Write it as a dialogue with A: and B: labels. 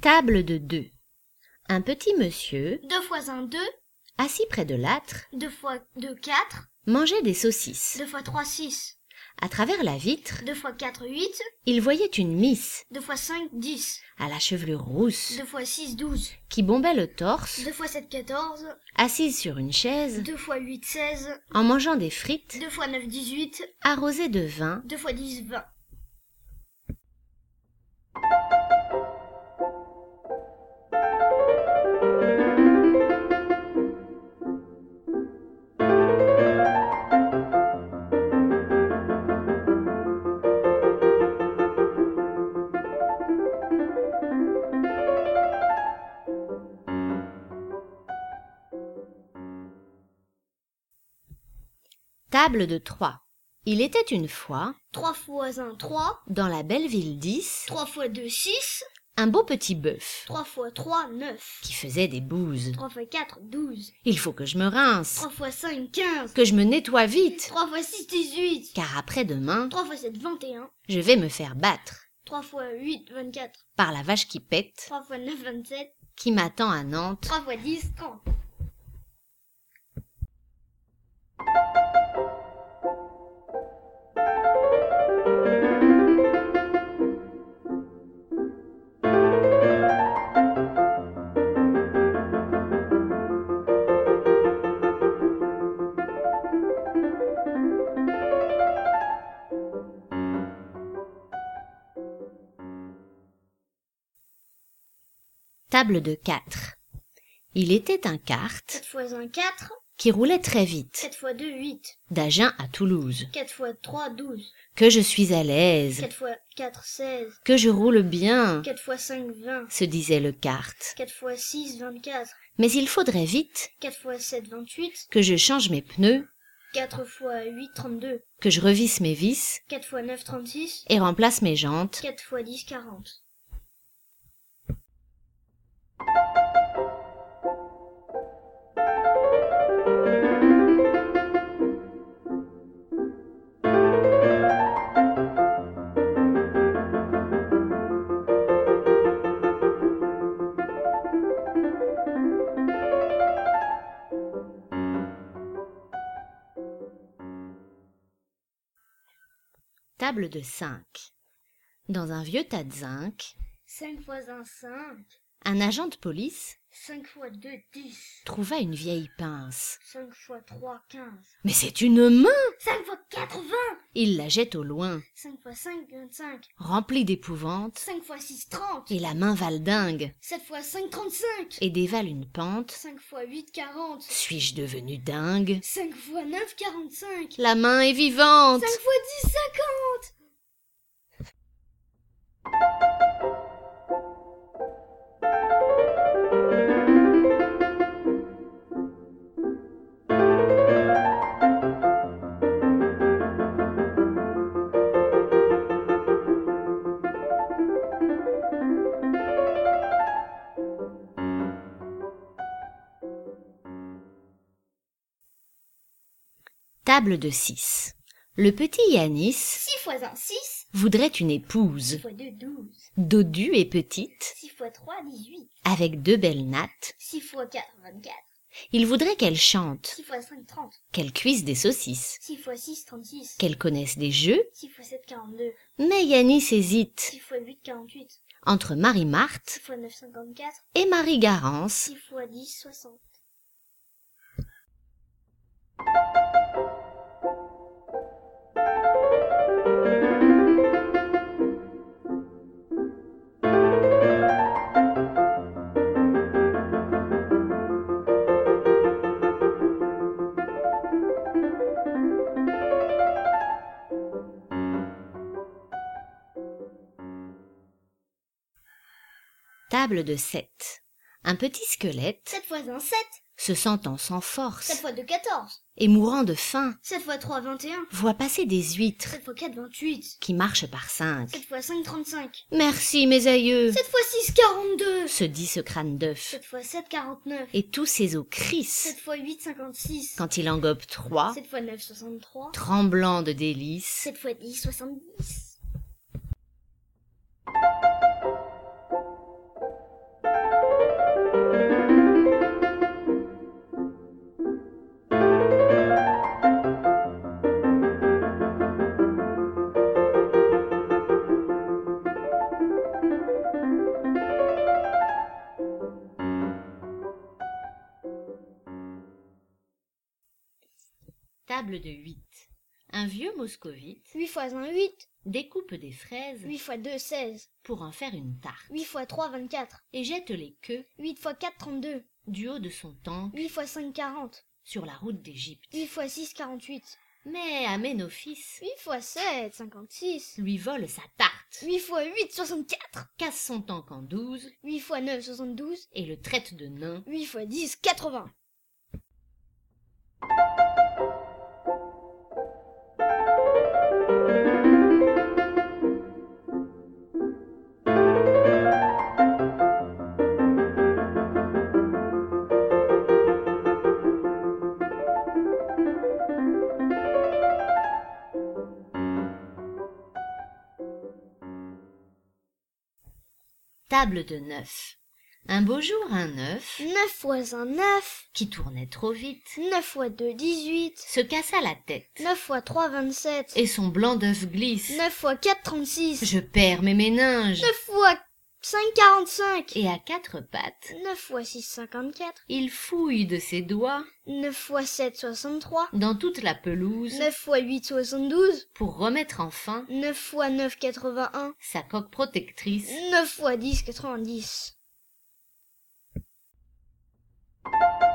A: Table de 2. Un petit monsieur,
B: 2 fois 1, 2.
A: assis près de l'âtre,
B: 2 fois 2, 4.
A: mangeait des saucisses.
B: 2 fois 3, 6.
A: À travers la vitre,
B: 2 fois 4, 8.
A: il voyait une miss,
B: 2 fois 5, 10.
A: à la chevelure rousse,
B: 2 fois 6, 12.
A: qui bombait le torse,
B: 2 fois 7, 14.
A: assise sur une chaise,
B: 2 fois 8, 16.
A: en mangeant des frites,
B: 2 fois 9, 18.
A: arrosées de vin.
B: 2 fois 10, 20.
A: Table de 3. Il était une fois,
B: 3 fois 1, 3.
A: dans la belle ville d'10,
B: 3 fois 2, 6.
A: un beau petit bœuf
B: 3 fois 3, 9.
A: qui faisait des bouses.
B: 3 fois 4, 12.
A: Il faut que je me rince,
B: 3 fois 5, 15.
A: que je me nettoie vite,
B: 3 fois 6, 18.
A: car après-demain,
B: 3 fois 7, 21.
A: je vais me faire battre
B: 3 fois 8, 24.
A: par la vache qui pète,
B: 3 fois 9, 27.
A: qui m'attend à Nantes.
B: 3 fois 10, 30.
A: Table de 4. Il était un
B: 7
A: kart
B: fois 1, 4.
A: qui roulait très vite,
B: 7 fois 2, 8.
A: d'Agen à Toulouse.
B: 4 fois 3, 12.
A: Que je suis à l'aise,
B: 4 fois 4, 16.
A: que je roule bien,
B: 4 fois 5, 20.
A: se disait le kart.
B: 4 fois 6, 24.
A: Mais il faudrait vite
B: 4 fois 7, 28.
A: que je change mes pneus,
B: 4 fois 8, 32.
A: que je revisse mes vis
B: 4 fois 9, 36.
A: et remplace mes jantes.
B: 4 fois 10, 40.
A: Table de 5. Dans un vieux tas de zinc,
B: 5 fois 1, 5.
A: un agent de police
B: 5 fois 2, 10.
A: trouva une vieille pince.
B: 5 fois 3, 15.
A: Mais c'est une main!
B: 5 fois 4, 20.
A: Il la jette au loin,
B: 5 fois 5, 25.
A: remplie d'épouvante,
B: 5 fois 6, 30.
A: et la main valdingue
B: 7 fois 5, 35.
A: et dévale une pente.
B: 5 fois 8, 40.
A: Suis-je devenue dingue?
B: 5 fois 9, 45.
A: La main est vivante!
B: 5 fois 10, 50.
A: Table de 6. Le petit Yanis
B: 6 fois 1, 6.
A: voudrait une
B: 6
A: épouse,
B: fois 2, 12.
A: dodue et petite,
B: 6 fois 3, 18.
A: avec 2 belles nattes.
B: 6 fois 4, 24.
A: Il voudrait qu'elle chante,
B: 6 fois 5, 30.
A: qu'elle cuise des saucisses,
B: 6 fois 6, 36.
A: qu'elle connaisse des jeux.
B: 6 fois 7, 42.
A: Mais Yanis hésite
B: 6 fois 8, 48.
A: entre Marie-Marthe
B: 6 fois 9, 54.
A: et Marie-Garance.
B: 6 fois 10, 60.
A: Table de 7. Un petit squelette,
B: 7 fois 1, 7.
A: se sentant sans
B: 7
A: force
B: fois 2, 14.
A: et mourant de faim,
B: 7 fois 3, 21.
A: voit passer des huîtres
B: 7 fois 4, 28.
A: qui marchent par 5.
B: 7 fois 5, 35.
A: Merci mes aïeux,
B: 7 fois 6, 42.
A: se dit ce crâne d'œuf,
B: 7 fois 7, 49.
A: et tous ses os crissent
B: 7 fois 8, 56.
A: quand il en gobe 3,
B: 7 fois 9, 63.
A: tremblant de délices.
B: 7 fois 10, 70.
A: Table de 8. Un vieux moscovite
B: 8 x 1, 8.
A: découpe des fraises
B: 8 x 2, 16.
A: pour en faire une tarte
B: 8 x 3, 24.
A: et jette les queues
B: 8 x 4, 32.
A: du haut de son tank
B: 8 x 5, 40.
A: sur la route d'Égypte.
B: 8 x 6, 48.
A: Mais Aménophis
B: 8 x 7, 56.
A: lui vole sa tarte,
B: 8 x 8, 64.
A: casse son tank en 12
B: 8 x 9, 72.
A: et le traite de nain.
B: 8 x 10, 80.
A: Table de 9. Un beau jour, un œuf
B: 9 x 1, 9.
A: qui tournait trop vite
B: 9 x 2, 18.
A: se cassa la tête
B: 9 x 3, 27.
A: et son blanc d'œuf glisse.
B: 9 x 4, 36.
A: Je perds mes méninges
B: 9 x 5, 45.
A: et à quatre pattes
B: 9 x 6, 54.
A: il fouille de ses doigts
B: 9 x 7, 63.
A: dans toute la pelouse
B: 9 x 8, 72.
A: pour remettre enfin
B: 9 x 9, 81.
A: sa coque protectrice.
B: 9 x 10, 90.